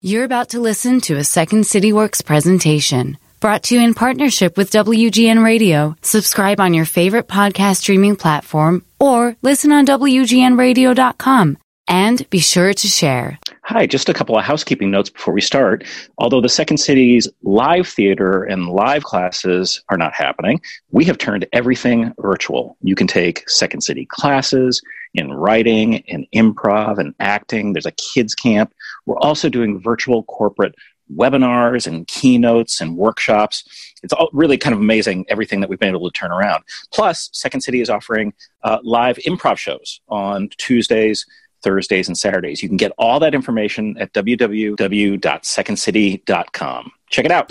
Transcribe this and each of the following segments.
You're about to listen to a Second City Works presentation brought to you in partnership with WGN Radio. Subscribe on your favorite podcast streaming platform or listen on WGNradio.com. And be sure to share. Hi, just a couple of housekeeping notes before we start. Although the Second City's live theater and live classes are not happening, we have turned everything virtual. You can take Second City classes in writing, in improv, and acting. There's a kids camp. We're also doing virtual corporate webinars and keynotes and workshops. It's all really kind of amazing, everything that we've been able to turn around. Plus, Second City is offering live improv shows on Tuesdays, Thursdays, and Saturdays. You can get all that information at www.secondcity.com. Check it out.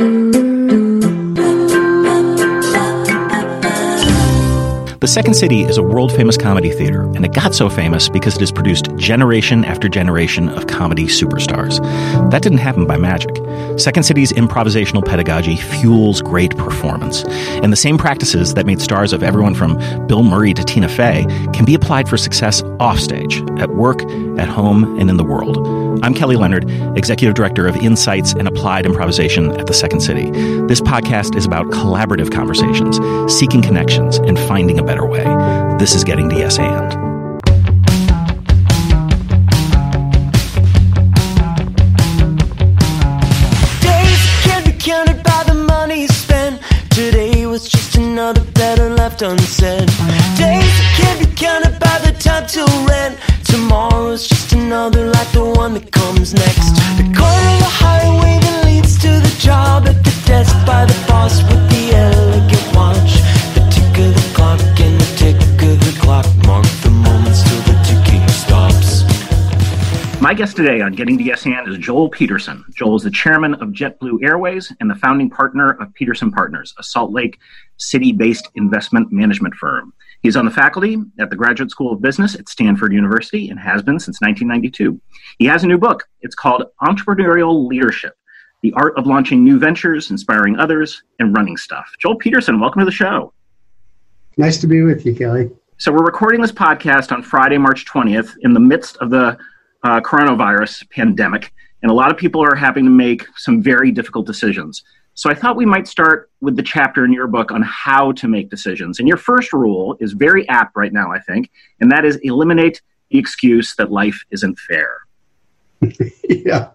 The Second City is a world-famous comedy theater, and it got so famous because it has produced generation after generation of comedy superstars. That didn't happen by magic. Second City's improvisational pedagogy fuels great performance, and the same practices that made stars of everyone from Bill Murray to Tina Fey can be applied for success offstage, at work, at home, and in the world. I'm Kelly Leonard, Executive Director of Insights and Applied Improvisation at the Second City. This podcast is about collaborative conversations, seeking connections, and finding a better way. This is Getting to Yes And. Days can't be counted by the money spent. Today was just another better left unsaid. Days can't be counted by the time to rent. Tomorrow's just another like the one that comes next. The corner of the highway that leads to the job, at the desk by the boss with the elegant watch. The tick of the clock and the tick of the clock mark the moments till the ticking stops. My guest today on Getting to Yes And is Joel Peterson. Joel is the chairman of JetBlue Airways and the founding partner of Peterson Partners, a Salt Lake City-based investment management firm. He's on the faculty at the Graduate School of Business at Stanford University and has been since 1992. He has a new book. It's called Entrepreneurial Leadership: The Art of Launching New Ventures, Inspiring Others, and Running Stuff. Joel Peterson, welcome to the show. Nice to be with you, Kelly. So we're recording this podcast on Friday, March 20th, in the midst of the coronavirus pandemic, and a lot of people are having to make some very difficult decisions. So I thought we might start with the chapter in your book on how to make decisions. And your first rule is very apt right now, I think, and that is eliminate the excuse that life isn't fair. Yeah.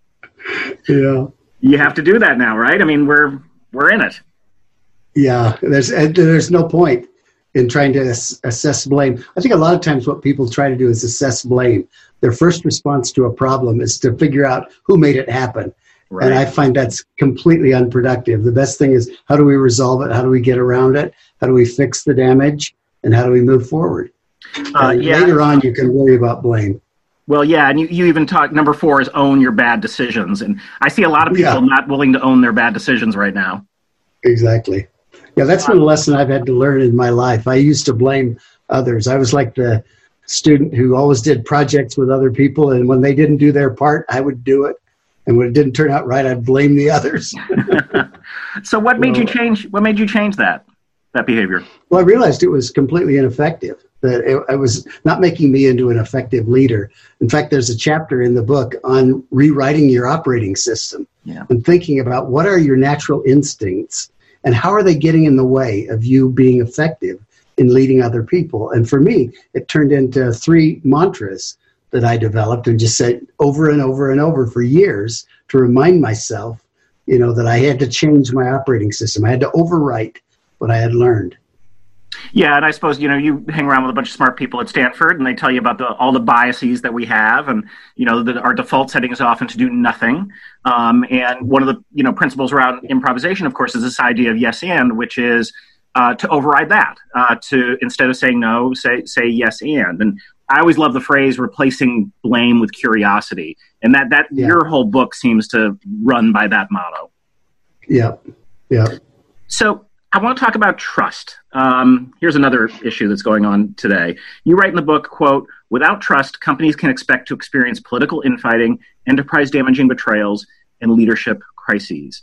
You have to do that now, right? I mean, we're in it. Yeah, there's no point in trying to assess blame. I think a lot of times what people try to do is assess blame. Their first response to a problem is to figure out who made it happen. Right. And I find that's completely unproductive. The best thing is, how do we resolve it? How do we get around it? How do we fix the damage? And how do we move forward? Later on, you can worry about blame. Well, yeah, and you even talk, number 4 is own your bad decisions. And I see a lot of people not willing to own their bad decisions right now. Exactly. Yeah, that's been a lesson I've had to learn in my life. I used to blame others. I was like the student who always did projects with other people, and when they didn't do their part, I would do it. And when it didn't turn out right, I'd blame the others. So what made you change? What made you change that behavior? Well, I realized it was completely ineffective. That it was not making me into an effective leader. In fact, there's a chapter in the book on rewriting your operating system and thinking about what are your natural instincts and how are they getting in the way of you being effective in leading other people. And for me, it turned into 3 mantras that I developed and just said over and over and over for years to remind myself, that I had to change my operating system. I had to overwrite what I had learned. Yeah, and I suppose, you hang around with a bunch of smart people at Stanford, and they tell you about all the biases that we have, and, our default setting is often to do nothing. And one of the, principles around improvisation, of course, is this idea of yes and, which is to override that, to instead of saying no, say yes and. And I always love the phrase replacing blame with curiosity. And that your whole book seems to run by that motto. Yeah. So I want to talk about trust. Here's another issue that's going on today. You write in the book, quote, "Without trust, companies can expect to experience political infighting, enterprise-damaging betrayals, and leadership crises."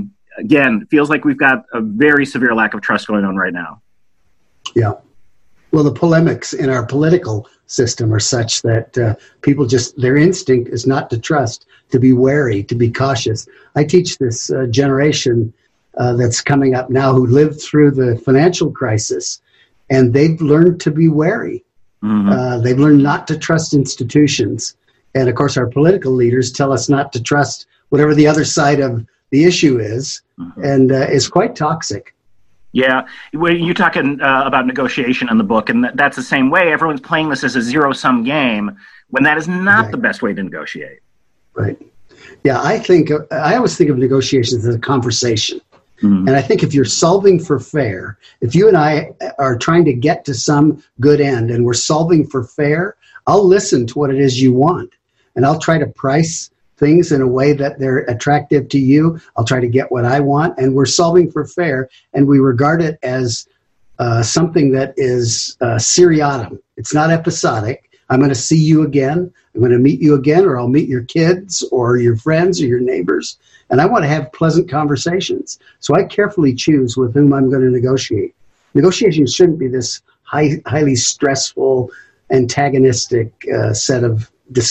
Again, it feels like we've got a very severe lack of trust going on right now. Yeah. Well, the polemics in our political system are such that people their instinct is not to trust, to be wary, to be cautious. I teach this generation that's coming up now who lived through the financial crisis, and they've learned to be wary. Mm-hmm. They've learned not to trust institutions. And of course, our political leaders tell us not to trust whatever the other side of the issue is, mm-hmm. and it's quite toxic. Yeah, when you're talking about negotiation in the book, and that's the same way. Everyone's playing this as a zero-sum game when that is not the best way to negotiate. Right. Yeah, I always think of negotiations as a conversation. Mm-hmm. And I think if you're solving for fair, if you and I are trying to get to some good end and we're solving for fair, I'll listen to what it is you want. And I'll try to price things in a way that they're attractive to you. I'll try to get what I want. And we're solving for fair. And we regard it as something that is seriatim. It's not episodic. I'm going to see you again. I'm going to meet you again, or I'll meet your kids or your friends or your neighbors. And I want to have pleasant conversations. So I carefully choose with whom I'm going to negotiate. Negotiations shouldn't be this highly stressful, antagonistic set of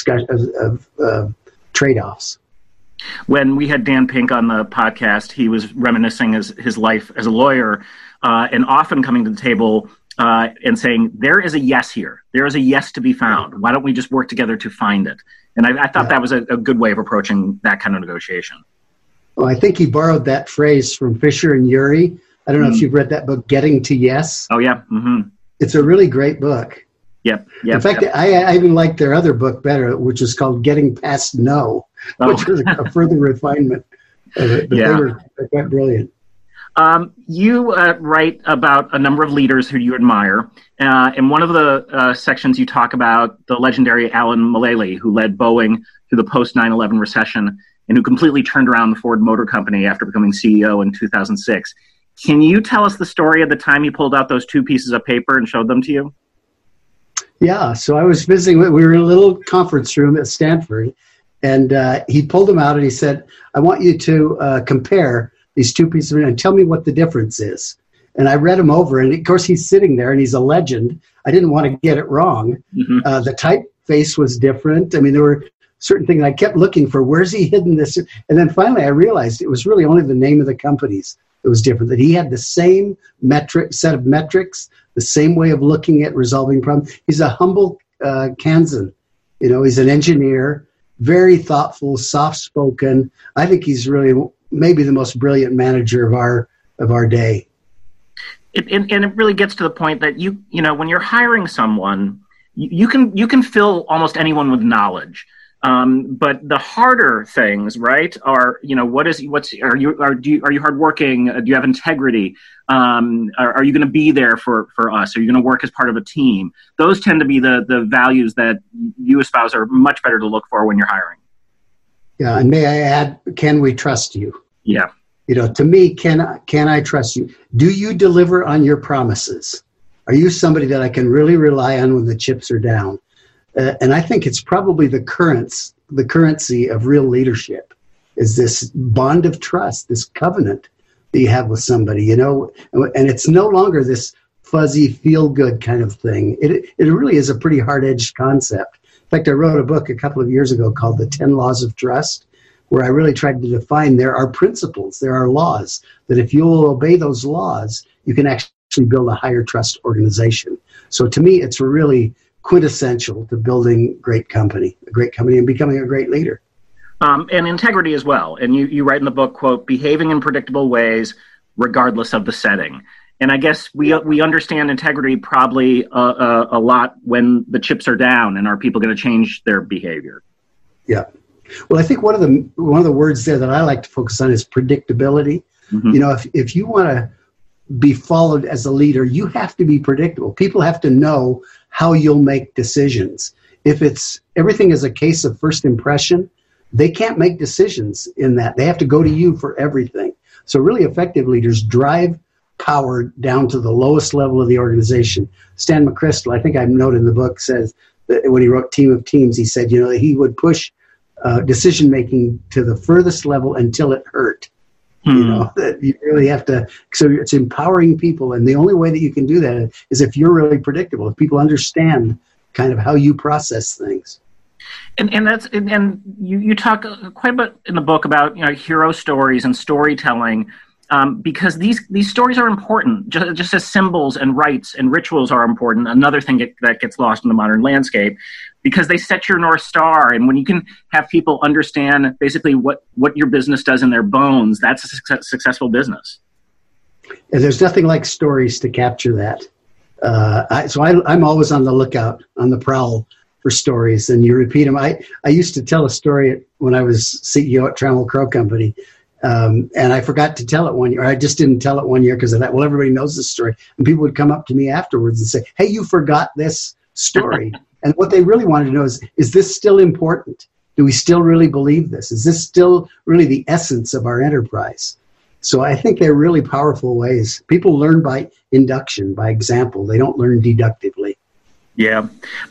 trade-offs. When we had Dan Pink on the podcast, he was reminiscing his life as a lawyer and often coming to the table and saying, there is a yes here. There is a yes to be found. Why don't we just work together to find it? And I thought that was a good way of approaching that kind of negotiation. Well, I think he borrowed that phrase from Fisher and Ury. I don't know if you've read that book, Getting to Yes. Oh, yeah. Mm-hmm. It's a really great book. Yep. In fact, I even liked their other book better, which was called Getting Past No, which was a further refinement of it. But they were quite brilliant. You write about a number of leaders who you admire. In one of the sections, you talk about the legendary Alan Mulally, who led Boeing through the post-9/11 recession and who completely turned around the Ford Motor Company after becoming CEO in 2006. Can you tell us the story of the time he pulled out those two pieces of paper and showed them to you? Yeah, so I was visiting. We were in a little conference room at Stanford, and he pulled them out and he said, I want you to compare these two pieces of and tell me what the difference is. And I read them over, and of course he's sitting there and he's a legend. I didn't want to get it wrong. Mm-hmm. The typeface was different. I mean, there were certain things I kept looking for. Where's he hidden this? And then finally I realized it was really only the name of the companies that was different, that he had the same set of metrics, the same way of looking at resolving problems. He's a humble Kansan. He's an engineer, very thoughtful, soft-spoken. I think he's really maybe the most brilliant manager of our day. And it really gets to the point that when you're hiring someone, you can fill almost anyone with knowledge. But the harder things, right, are are you hardworking? Do you have integrity? Are you going to be there for us? Are you going to work as part of a team? Those tend to be the values that you espouse are much better to look for when you're hiring. Yeah, and may I add, can we trust you? Yeah. To me, can I trust you? Do you deliver on your promises? Are you somebody that I can really rely on when the chips are down? And I think it's probably the currency of real leadership is this bond of trust, this covenant that you have with somebody, and it's no longer this fuzzy feel-good kind of thing. It really is a pretty hard-edged concept. In fact, I wrote a book a couple of years ago called The 10 Laws of Trust, where I really tried to define there are principles, there are laws, that if you will obey those laws, you can actually build a higher trust organization. So to me, it's really quintessential to building a great company and becoming a great leader. And integrity as well. And you write in the book, quote, behaving in predictable ways regardless of the setting. And I guess we understand integrity probably a lot when the chips are down, and are people going to change their behavior? Yeah. Well, I think one of the words there that I like to focus on is predictability. Mm-hmm. If you want to be followed as a leader, you have to be predictable. People have to know how you'll make decisions. If it's everything is a case of first impression, they can't make decisions in that. They have to go to you for everything. So really effective leaders drive power down to the lowest level of the organization. Stan McChrystal, I think I noted in the book, says that when he wrote Team of Teams, he said, that he would push decision-making to the furthest level until it hurt. You know, that you really have to, so it's empowering people. And the only way that you can do that is if you're really predictable, if people understand kind of how you process things. And you talk quite a bit in the book about, you know, hero stories and storytelling, because these stories are important, just as symbols and rites and rituals are important. Another thing that gets lost in the modern landscape, because they set your North Star. And when you can have people understand basically what your business does in their bones, that's a successful business. And there's nothing like stories to capture that. I'm always on the lookout, on the prowl for stories, and you repeat them. I used to tell a story when I was CEO at Trammell Crow Company, and I forgot to tell it one year. I just didn't tell it one year because I thought, well, everybody knows this story. And people would come up to me afterwards and say, hey, you forgot this story. And what they really wanted to know is this still important? Do we still really believe this? Is this still really the essence of our enterprise? So I think they're really powerful ways. People learn by induction, by example. They don't learn deductively. Yeah.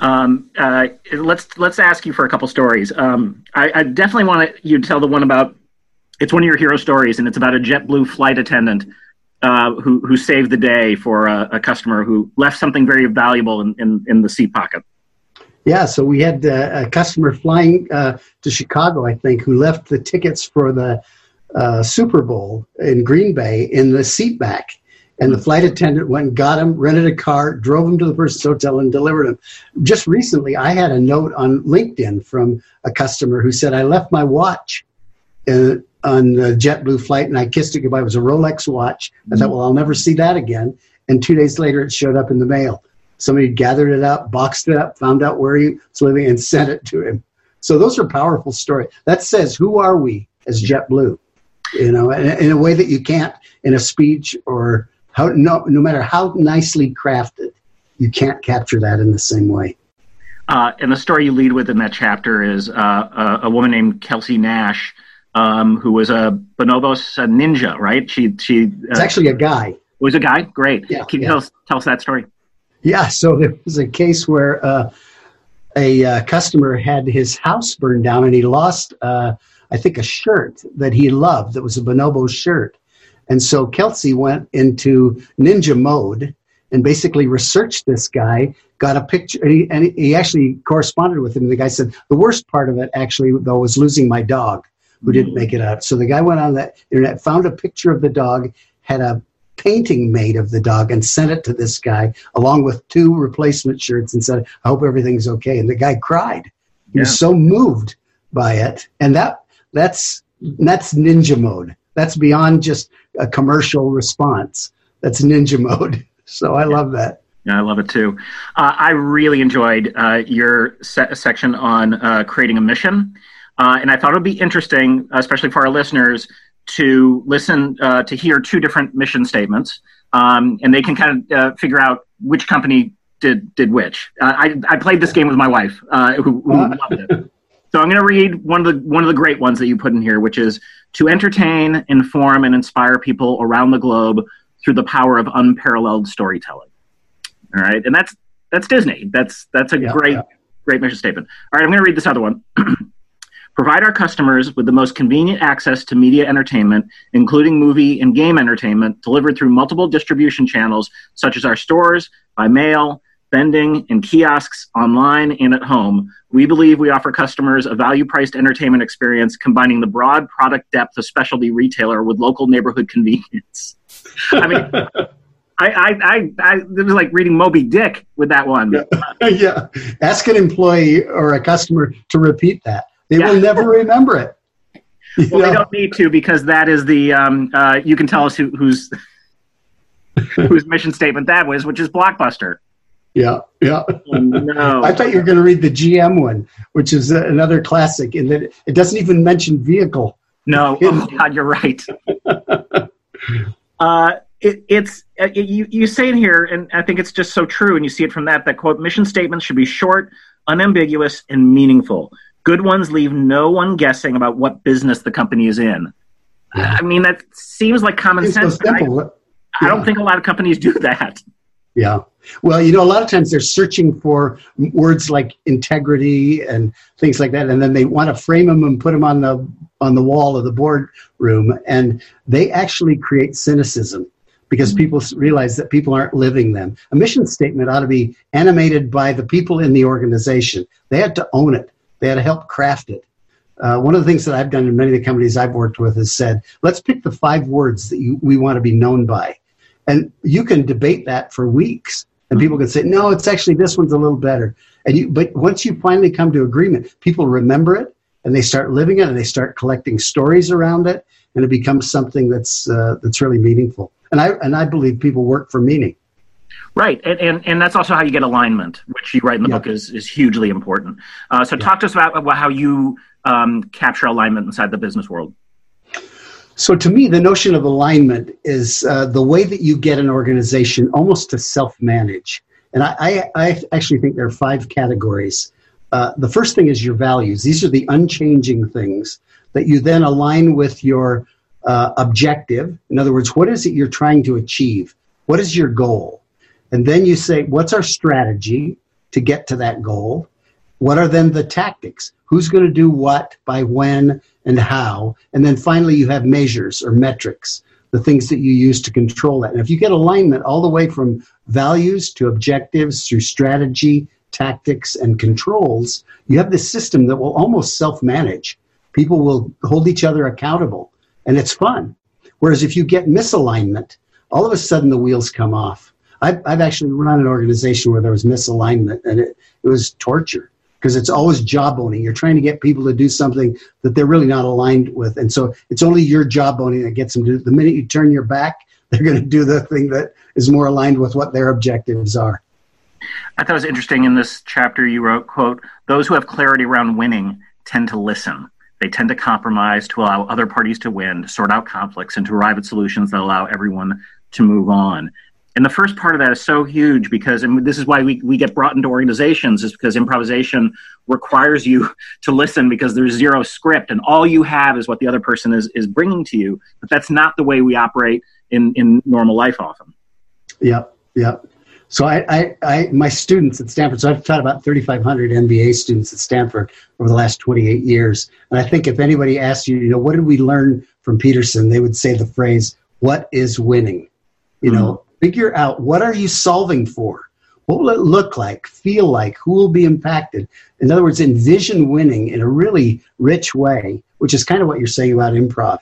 Let's ask you for a couple stories. I definitely want you to tell the one about, it's one of your hero stories, and it's about a JetBlue flight attendant who saved the day for a customer who left something very valuable in the seat pocket. Yeah, so we had a customer flying to Chicago, I think, who left the tickets for the Super Bowl in Green Bay in the seat back. And the flight attendant went and got him, rented a car, drove him to the person's hotel, and delivered him. Just recently, I had a note on LinkedIn from a customer who said, I left my watch on the JetBlue flight, and I kissed it goodbye. It was a Rolex watch. I thought, well, I'll never see that again. And 2 days later, it showed up in the mail. Somebody gathered it up, boxed it up, found out where he was living, and sent it to him. So those are powerful stories. That says, who are we as JetBlue? You know, in a way that you can't in a speech, or no matter how nicely crafted, you can't capture that in the same way. And the story you lead with in that chapter is a woman named Kelsey Nash, who was a bonobos ninja, right? It's actually a guy. It was a guy? Great. Yeah, Can you tell us that story? Yeah, so there was a case where a customer had his house burned down, and he lost, I think, a shirt that he loved that was a bonobo shirt. And so Kelsey went into ninja mode and basically researched this guy, got a picture, and he actually corresponded with him. The guy said, the worst part of it, actually, though, was losing my dog, who didn't make it out. So the guy went on the internet, found a picture of the dog, had a painting made of the dog, and sent it to this guy, along with 2 replacement shirts, and said, I hope everything's okay. And the guy cried. He was so moved by it. And that's ninja mode. That's beyond just a commercial response. That's ninja mode. So I love that. Yeah, I love it too. I really enjoyed your section on creating a mission. And I thought it would be interesting, especially for our listeners, to listen to hear 2 different mission statements. And they can kind of figure out which company did which. I played this game with my wife, who loved it. So I'm going to read one of the great ones that you put in here, which is to entertain, inform, and inspire people around the globe through the power of unparalleled storytelling. All right, and that's Disney. That's a great mission statement. All right, I'm going to read this other one. Provide our customers with the most convenient access to media entertainment, including movie and game entertainment, delivered through multiple distribution channels, such as our stores, by mail, vending, and kiosks, online, and at home. We believe we offer customers a value-priced entertainment experience combining the broad product depth of specialty retailer with local neighborhood convenience. I mean, it was like reading Moby Dick with that one. Yeah. Ask an employee or a customer to repeat that. They will never remember it. Well, they don't need to, because that is the, you can tell us whose mission statement that was, which is Blockbuster. Yeah. Oh, no. I thought you were going to read the GM one, which is another classic, in that it doesn't even mention vehicle. No, oh God, you're right. You say in here, and I think it's just so true, and you see it from that quote, mission statements should be short, unambiguous, and meaningful. Good ones leave no one guessing about what business the company is in. Yeah. I mean, that seems like common sense. So simple. I don't think a lot of companies do that. Yeah. Well, a lot of times they're searching for words like integrity and things like that, and then they want to frame them and put them on the on the wall of the boardroom, and they actually create cynicism because people realize that people aren't living them. A mission statement ought to be animated by the people in the organization. They had to own it. They had to help craft it. One of the things that I've done in many of the companies I've worked with is said, let's pick the 5 words that we want to be known by. And you can debate that for weeks. And people can say, no, it's actually, this one's a little better. But once you finally come to agreement, people remember it and they start living it and they start collecting stories around it. And it becomes something that's really meaningful. And I believe people work for meaning. Right. And that's also how you get alignment, which you write in the book is hugely important. So talk to us about how you capture alignment inside the business world. So to me, the notion of alignment is the way that you get an organization almost to self-manage. And I actually think there are 5 categories. The first thing is your values. These are the unchanging things that you then align with your objective. In other words, what is it you're trying to achieve? What is your goal? And then you say, what's our strategy to get to that goal? What are then the tactics? Who's going to do what, by when, and how? And then finally, you have measures or metrics, the things that you use to control that. And if you get alignment all the way from values to objectives through strategy, tactics, and controls, you have this system that will almost self-manage. People will hold each other accountable, and it's fun. Whereas if you get misalignment, all of a sudden the wheels come off. I've actually run an organization where there was misalignment, and it was torture because it's always job owning. You're trying to get people to do something that they're really not aligned with. And so it's only your job owning that gets them to do it. The minute you turn your back, they're going to do the thing that is more aligned with what their objectives are. I thought it was interesting in this chapter you wrote, quote, those who have clarity around winning tend to listen. They tend to compromise to allow other parties to win, to sort out conflicts, and to arrive at solutions that allow everyone to move on. And the first part of that is so huge because, and this is why we get brought into organizations, is because improvisation requires you to listen because there's zero script and all you have is what the other person is bringing to you. But that's not the way we operate in normal life often. Yep. So my students at Stanford, so I've taught about 3,500 MBA students at Stanford over the last 28 years. And I think if anybody asked you, what did we learn from Peterson? They would say the phrase, what is winning? Figure out, what are you solving for? What will it look like, feel like, who will be impacted? In other words, envision winning in a really rich way, which is kind of what you're saying about improv.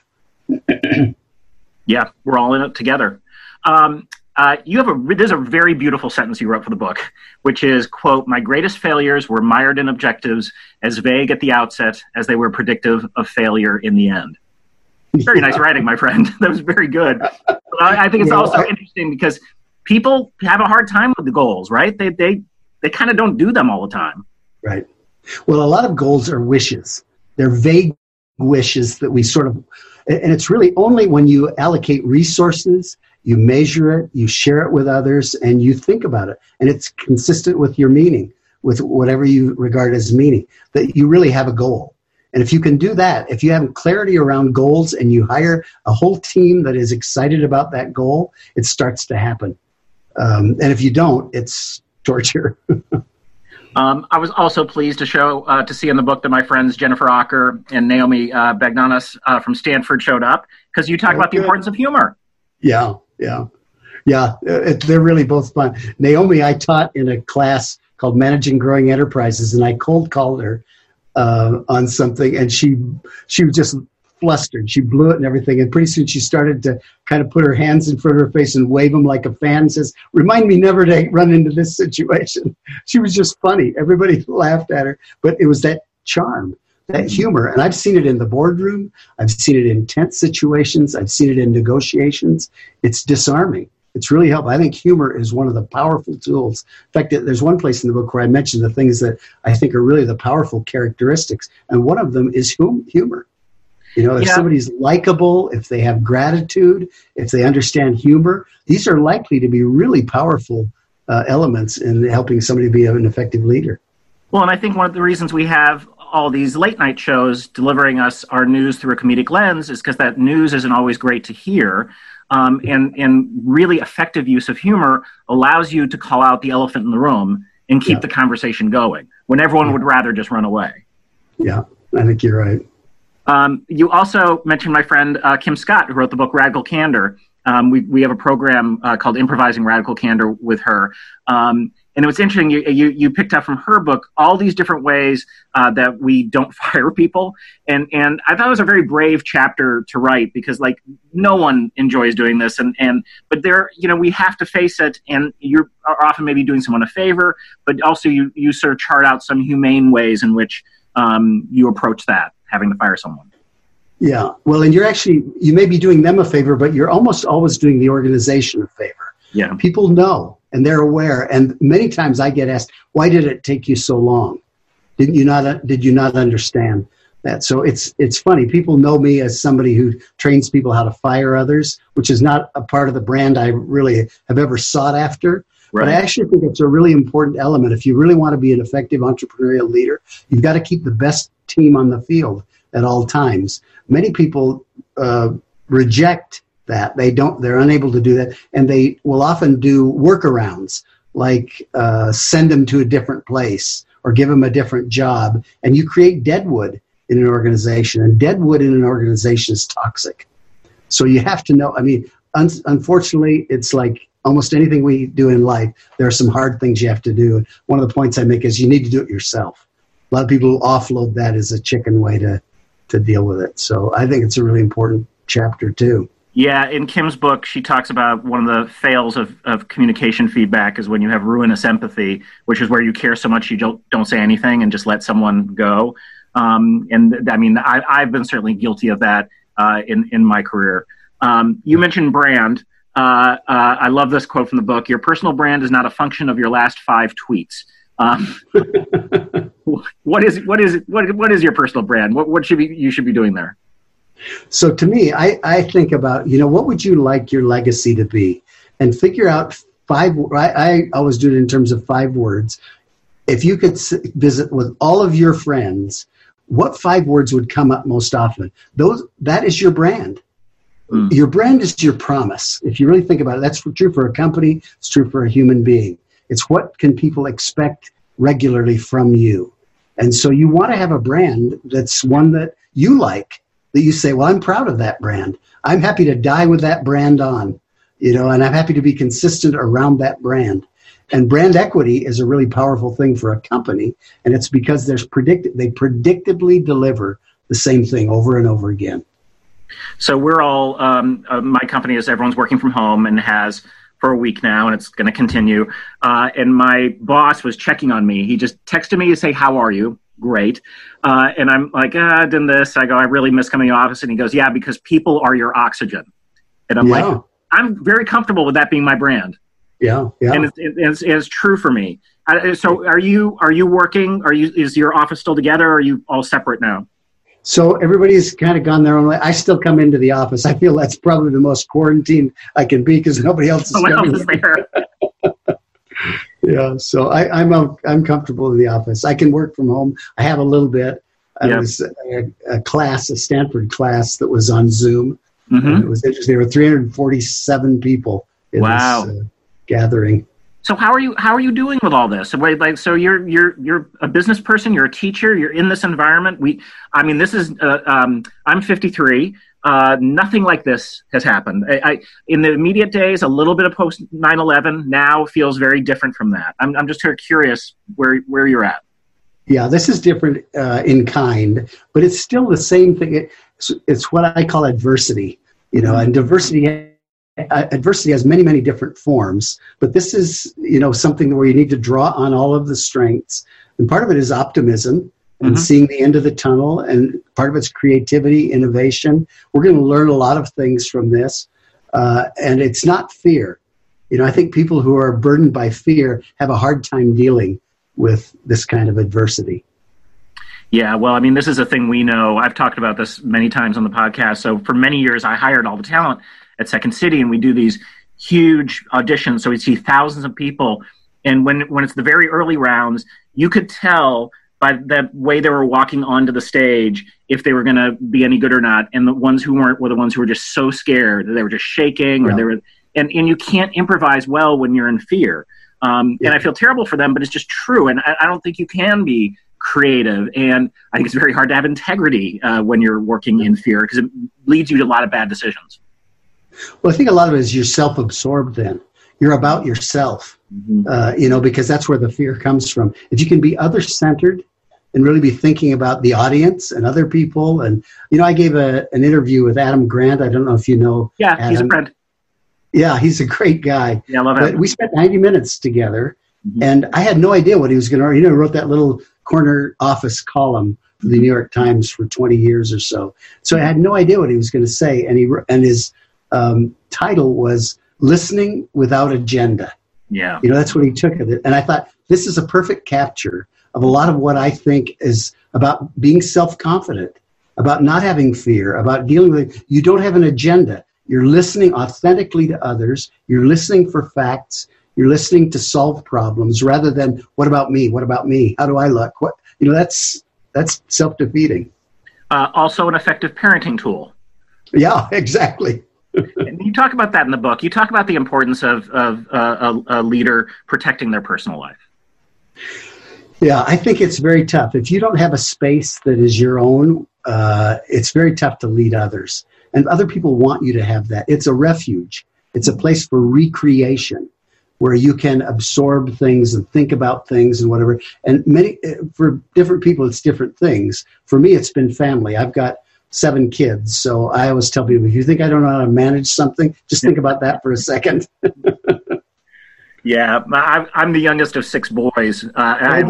Yeah, we're all in it together. There's a very beautiful sentence you wrote for the book, which is, quote, my greatest failures were mired in objectives as vague at the outset as they were predictive of failure in the end. Very nice writing, my friend. That was very good. But I think it's also interesting because people have a hard time with the goals, right? They kind of don't do them all the time. Right. Well, a lot of goals are wishes. They're vague wishes that we sort of, and it's really only when you allocate resources, you measure it, you share it with others, and you think about it. And it's consistent with your meaning, with whatever you regard as meaning, that you really have a goal. And if you can do that, if you have clarity around goals and you hire a whole team that is excited about that goal, it starts to happen. And if you don't, it's torture. I was also pleased to see in the book that my friends Jennifer Acker and Naomi Bagnanis from Stanford showed up because you talk about the importance of humor. Yeah. They're really both fun. Naomi, I taught in a class called Managing Growing Enterprises, and I cold called her on something, and she was just flustered. She blew it and everything, and pretty soon she started to kind of put her hands in front of her face and wave them like a fan, and says, remind me never to run into this situation. She was just funny. Everybody laughed at her, but it was that charm, that humor, and I've seen it in the boardroom. I've seen it in tense situations. I've seen it in negotiations. It's disarming. It's really helpful. I think humor is one of the powerful tools. In fact, there's one place in the book where I mentioned the things that I think are really the powerful characteristics, and one of them is humor. If somebody's likable, if they have gratitude, if they understand humor, these are likely to be really powerful elements in helping somebody be an effective leader. Well, and I think one of the reasons we have all these late night shows delivering us our news through a comedic lens is because that news isn't always great to hear. And really effective use of humor allows you to call out the elephant in the room and keep the conversation going when everyone would rather just run away. Yeah, I think you're right. You also mentioned my friend Kim Scott, who wrote the book Radical Candor. We have a program called Improvising Radical Candor with her. And it was interesting, you picked up from her book all these different ways that we don't fire people. And I thought it was a very brave chapter to write, because like no one enjoys doing this. But there, we have to face it, and you are often maybe doing someone a favor, but also you sort of chart out some humane ways in which you approach that, having to fire someone. Yeah. Well, and you may be doing them a favor, but you're almost always doing the organization a favor. Yeah. People know and they're aware. And many times I get asked, why did it take you so long? Did you not understand that? So it's funny. People know me as somebody who trains people how to fire others, which is not a part of the brand I really have ever sought after. Right. But I actually think it's a really important element. If you really want to be an effective entrepreneurial leader, you've got to keep the best team on the field at all times. Many people reject that. They're unable to do that. And they will often do workarounds, like send them to a different place or give them a different job. And you create deadwood in an organization. And deadwood in an organization is toxic. So you have to know, unfortunately, it's like almost anything we do in life, there are some hard things you have to do. And one of the points I make is you need to do it yourself. A lot of people offload that as a chicken way to deal with it. So I think it's a really important chapter too. Yeah, in Kim's book, she talks about one of the fails of communication feedback is when you have ruinous empathy, which is where you care so much you don't say anything and just let someone go. I've been certainly guilty of that in my career. You mentioned brand. I love this quote from the book. Your personal brand is not a function of your last 5 tweets. What is your personal brand? What you should be doing there? So to me, I think about, what would you like your legacy to be? And figure out 5, I always do it in terms of 5 words. If you could visit with all of your friends, what 5 words would come up most often? That is your brand. Mm. Your brand is your promise. If you really think about it, that's true for a company. It's true for a human being. It's what can people expect regularly from you. And so you want to have a brand that's one that you like, that you say, well, I'm proud of that brand. I'm happy to die with that brand on, and I'm happy to be consistent around that brand. And brand equity is a really powerful thing for a company. And it's because they predictably deliver the same thing over and over again. So we're all, my company is everyone's working from home and has for a week now, and it's going to continue. And my boss was checking on me. He just texted me to say, how are you? Great. And I'm like, done this. I go, I really miss coming to the office. And he goes, yeah, because people are your oxygen. And I'm like, I'm very comfortable with that being my brand. Yeah. And it's true for me. So are you working? Is your office still together, or are you all separate now? So everybody's kind of gone their own way. I still come into the office. I feel that's probably the most quarantined I can be because nobody else is coming there. Yeah, so I'm comfortable in the office. I can work from home. I have a little bit. I was a Stanford class that was on Zoom. Mm-hmm. It was interesting. There were 347 people in this gathering. So how are you doing with all this? So you're a business person. You're a teacher. You're in this environment. This is. I'm 53. Nothing like this has happened. In the immediate days, a little bit of post 9/11 now feels very different from that. I'm just sort of curious where you're at. Yeah, this is different in kind, but it's still the same thing. It's what I call adversity. And adversity has many, many different forms, but this is, something where you need to draw on all of the strengths. And part of it is optimism and seeing the end of the tunnel. And part of it's creativity, innovation. We're going to learn a lot of things from this. And it's not fear. I think people who are burdened by fear have a hard time dealing with this kind of adversity. Yeah, well, this is a thing we know. I've talked about this many times on the podcast. So for many years, I hired all the talent at Second City, and we do these huge auditions. So we see thousands of people. And when it's the very early rounds, you could tell by the way they were walking onto the stage if they were going to be any good or not. And the ones who weren't were the ones who were just so scared that they were just shaking, or they were. And you can't improvise well when you're in fear. And I feel terrible for them, but it's just true. And I don't think you can be creative. And I think it's very hard to have integrity when you're working in fear, because it leads you to a lot of bad decisions. Well, I think a lot of it is you're self-absorbed then. You're about yourself, because that's where the fear comes from. If you can be other-centered and really be thinking about the audience and other people. And, I gave an interview with Adam Grant. I don't know if you know Adam. He's a friend. Yeah, he's a great guy. Yeah, I love him. We spent 90 minutes together, and I had no idea what he was going to, he wrote that little corner office column for the New York Times for 20 years or so. So I had no idea what he was going to say. And his title was Listening Without Agenda. Yeah. That's what he took of it. And I thought, this is a perfect capture of a lot of what I think is about being self-confident, about not having fear, about dealing with, you don't have an agenda. You're listening authentically to others. You're listening for facts. You're listening to solve problems rather than, what about me? What about me? How do I look? That's self-defeating. Also an effective parenting tool. Yeah, exactly. And you talk about that in the book. You talk about the importance of a leader protecting their personal life. Yeah, I think it's very tough. If you don't have a space that is your own, it's very tough to lead others. And other people want you to have that. It's a refuge. It's a place for recreation where you can absorb things and think about things and whatever. And for different people, it's different things. For me, it's been family. I've got 7 kids. So I always tell people, if you think I don't know how to manage something, just think about that for a second. Yeah, I'm the youngest of 6 boys. I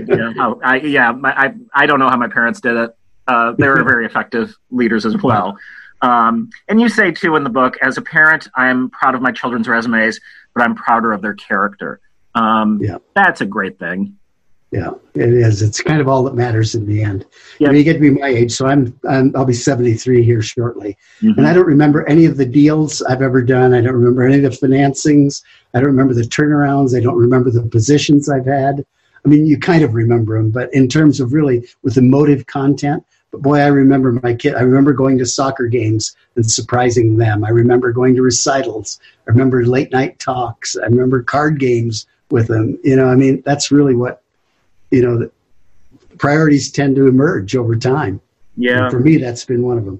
don't know how my parents did it. They were very effective leaders as well. And you say, too, in the book, as a parent, I'm proud of my children's resumes, but I'm prouder of their character. That's a great thing. Yeah, it is. It's kind of all that matters in the end. Yep. You get to be my age, so I'll be 73 here shortly. And I don't remember any of the deals I've ever done. I don't remember any of the financings. I don't remember the turnarounds. I don't remember the positions I've had. I mean, you kind of remember them, but in terms of really with emotive content, but boy, I remember my kid. I remember going to soccer games and surprising them. I remember going to recitals. I remember late night talks. I remember card games with them. That's really what, the priorities tend to emerge over time. Yeah. And for me, that's been one of them.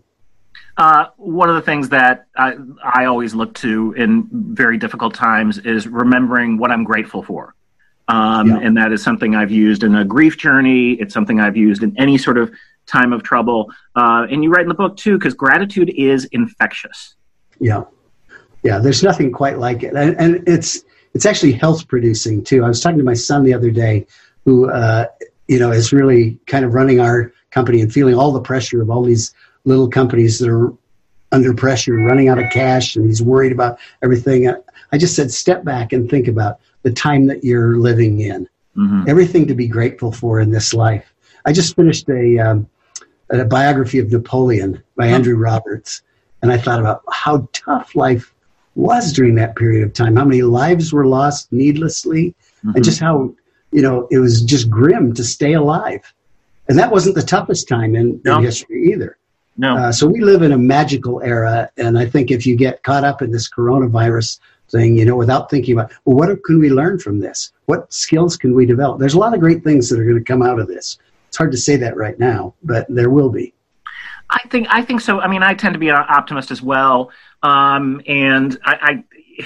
One of the things that I always look to in very difficult times is remembering what I'm grateful for. And that is something I've used in a grief journey. It's something I've used in any sort of time of trouble. And you write in the book, too, because gratitude is infectious. Yeah. Yeah, there's nothing quite like it. And it's actually health producing, too. I was talking to my son the other day who, is really kind of running our company and feeling all the pressure of all these little companies that are under pressure, running out of cash, and he's worried about everything. I just said, step back and think about the time that you're living in, everything to be grateful for in this life. I just finished a biography of Napoleon by Andrew Roberts, and I thought about how tough life was during that period of time, how many lives were lost needlessly, and just how, it was just grim to stay alive. And that wasn't the toughest time in history either. No. So we live in a magical era, and I think if you get caught up in this coronavirus thing, without thinking about, well, what can we learn from this? What skills can we develop? There's a lot of great things that are going to come out of this. It's hard to say that right now, but there will be. I think so. I mean, I tend to be an optimist as well, and I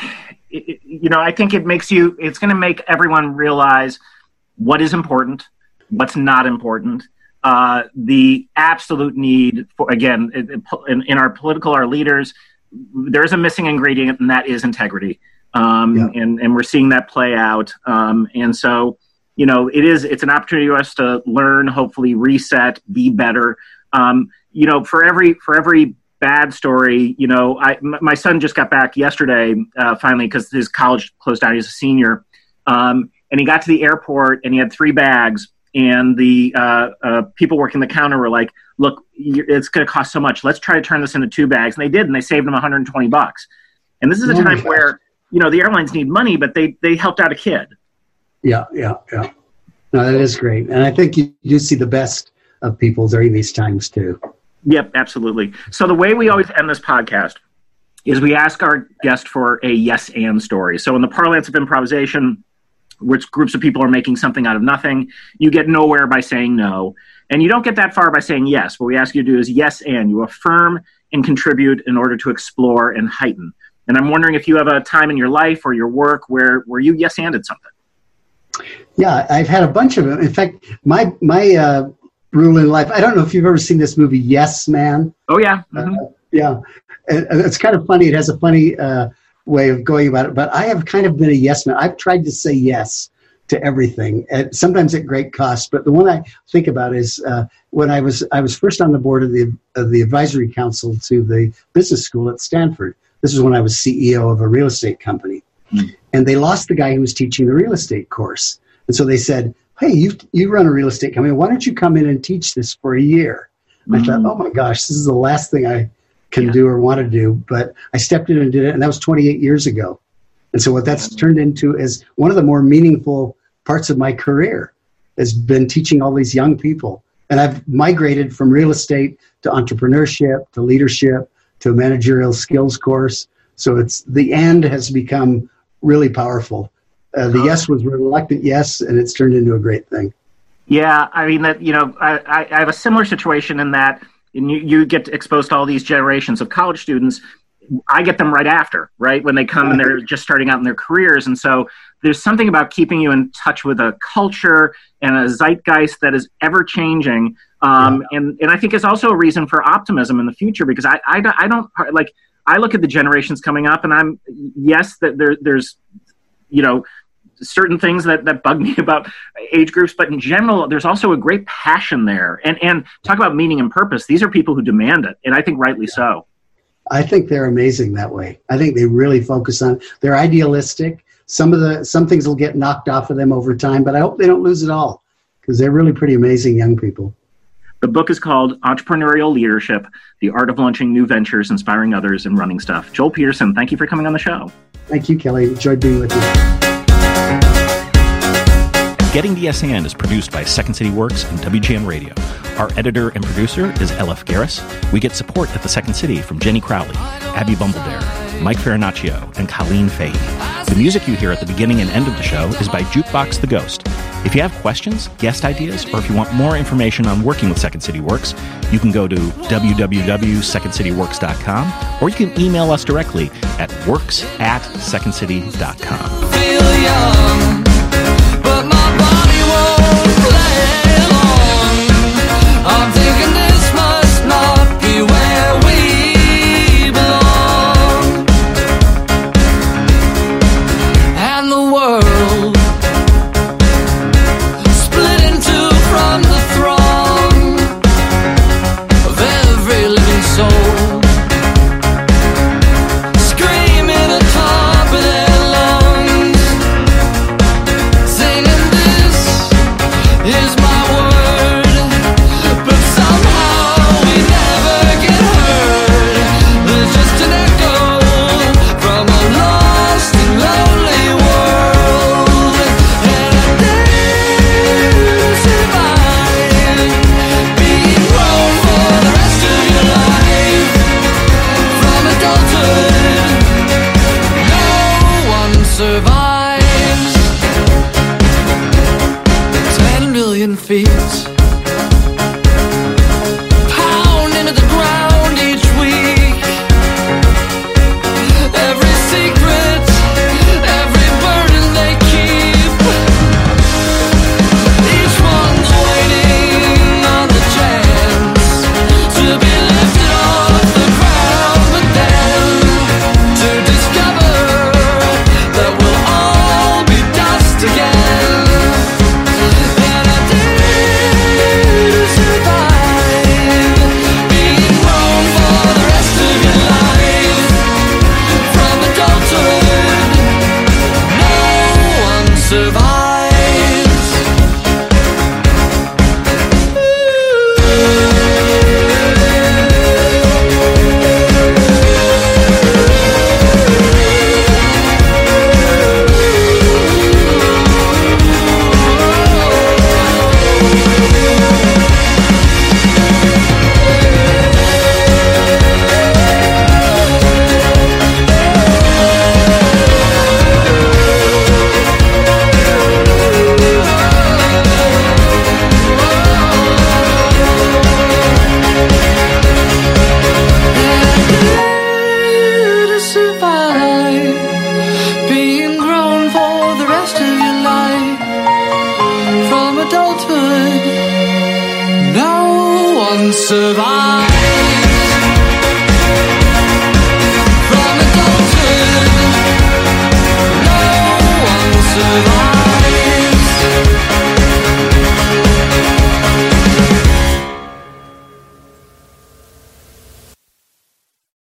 think it's going to make everyone realize what is important, what's not important. The absolute need for, again, in our our leaders, there's a missing ingredient, and that is integrity. And we're seeing that play out. And so, it's an opportunity for us to learn, hopefully reset, be better. For every bad story, my son just got back yesterday, finally, because his college closed down. He's a senior. And he got to the airport and he had 3 bags. And the people working the counter were like, look, it's going to cost so much. Let's try to turn this into 2 bags. And they did, and they saved him $120. And this is a time where, the airlines need money, but they helped out a kid. Yeah. No, that is great. And I think you do see the best of people during these times, too. Yep, absolutely. So the way we always end this podcast is we ask our guest for a yes and story. So in the parlance of improvisation, which groups of people are making something out of nothing. You get nowhere by saying no. And you don't get that far by saying yes. What we ask you to do is yes, and you affirm and contribute in order to explore and heighten. And I'm wondering if you have a time in your life or your work where you yes-anded something. Yeah, I've had a bunch of them. In fact, my rule in life, I don't know if you've ever seen this movie, Yes Man. Oh, yeah. Mm-hmm. Yeah. And it's kind of funny. It has a funny way of going about it. But I have kind of been a yes man. I've tried to say yes to everything, and sometimes at great cost. But the one I think about is when I was first on the board of the advisory council to the business school at Stanford. This is when I was CEO of a real estate company. Mm. And they lost the guy who was teaching the real estate course. And so they said, hey, you run a real estate company. Why don't you come in and teach this for a year? And I thought, oh my gosh, this is the last thing I can do or want to do. But I stepped in and did it. And that was 28 years ago. And so what that's turned into is one of the more meaningful parts of my career has been teaching all these young people. And I've migrated from real estate to entrepreneurship, to leadership, to a managerial skills course. So it's the and has become really powerful. The yes was reluctant yes, and it's turned into a great thing. Yeah, I mean, that I have a similar situation in that you get exposed to all these generations of college students. I get them right after, right, when they come and they're just starting out in their careers. And so there's something about keeping you in touch with a culture and a zeitgeist that is ever changing. And I think it's also a reason for optimism in the future, because I don't like, I look at the generations coming up and that there's certain things that bug me about age groups, but in general, there's also a great passion there. And talk about meaning and purpose. These are people who demand it, and I think rightly so. I think they're amazing that way. I think they really focus on, they're idealistic. Some things will get knocked off of them over time, but I hope they don't lose it all, because they're really pretty amazing young people. The book is called Entrepreneurial Leadership, The Art of Launching New Ventures, Inspiring Others, and Running Stuff. Joel Peterson, thank you for coming on the show. Thank you, Kelly. Enjoyed being with you. Getting the Yes And is produced by Second City Works and WGN Radio. Our editor and producer is LF Garris. We get support at the Second City from Jenny Crowley, Abby Bumbledare, Mike Farinaccio, and Colleen Fahey. The music you hear at the beginning and end of the show is by Jukebox the Ghost. If you have questions, guest ideas, or if you want more information on working with Second City Works, you can go to www.secondcityworks.com, or you can email us directly at works@secondcity.com. Feel young, but my body won't play along. I'm thinking this must not be where we belong. And the world split in two from the throng of every living soul, screaming at the top of their lungs, singing this is my word, but somehow we never get heard. There's just an echo from a lost and lonely world, and I dare survive being grown for the rest of your life. From adulthood, no one survives 10 billion feet, pound into the ground each week. Every secret, every burden they keep, each one's waiting on the chance to be lifted off the ground, but then to discover that we'll all be dust again. And I dare survive.